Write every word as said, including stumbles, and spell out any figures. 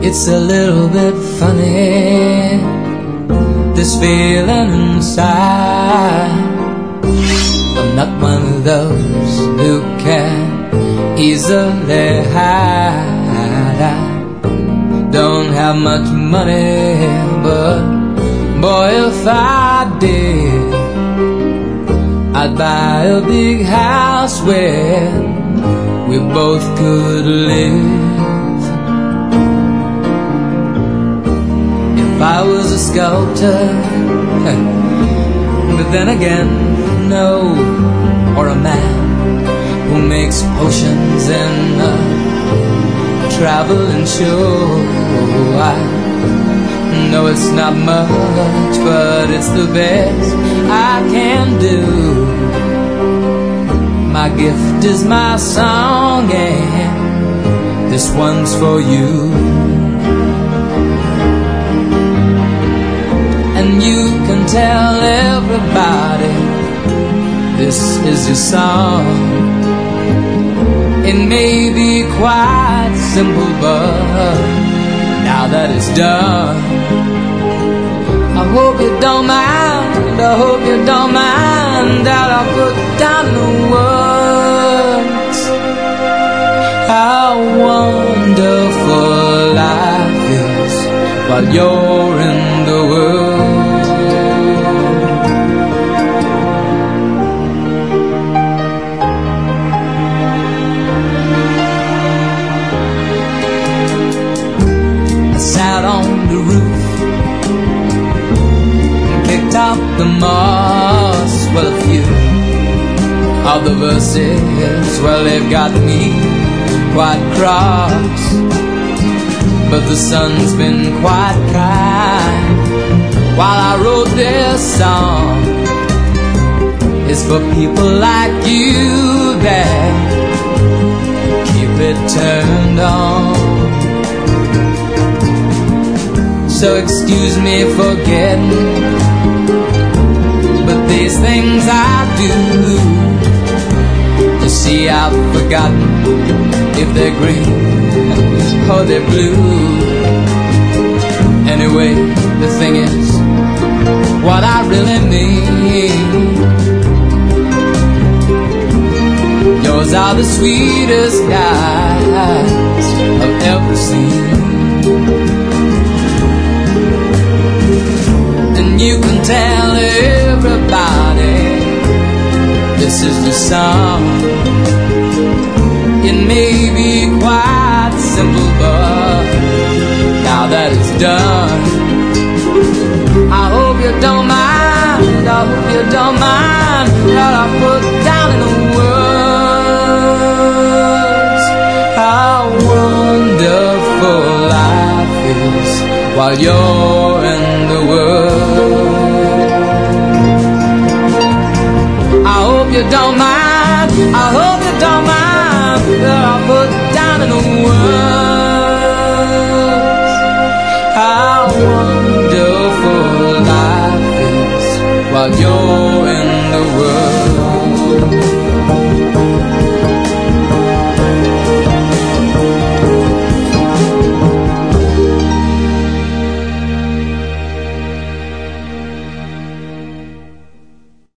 It's a little bit funny, this feeling inside. I'm not one of those who can easily hide. I don't have much money, but boy, if I did, I'd buy a big house where we both could live. If I was a sculptor, but then again, no, or a man who makes potions in a traveling show. I know it's not much, but it's the best I can do. My gift is my song, and this one's for you. And you can tell everybody this is your song. It may be quite simple, but now that it's done, I hope you don't mind, I hope you don't mind that I put down the words how wonderful life is while you're in the world. Sat on the roof and picked out the moss. Well, a few of the verses, well, they've got me quite cross, but the sun's been quite kind while I wrote this song. It's for people like you that keep it turned on. So excuse me for getting, but these things I do, you see I've forgotten if they're green or they're blue. Anyway, the thing is, what I really mean, yours are the sweetest eyes I've ever seen. You can tell everybody this is the song. It may be quite simple, but now that it's done, I hope you don't mind, I hope you don't mind that I put down in the words how wonderful life is while you're in the world. I hope you don't mind, I hope you don't mind that I put down in the words how wonderful life is while you're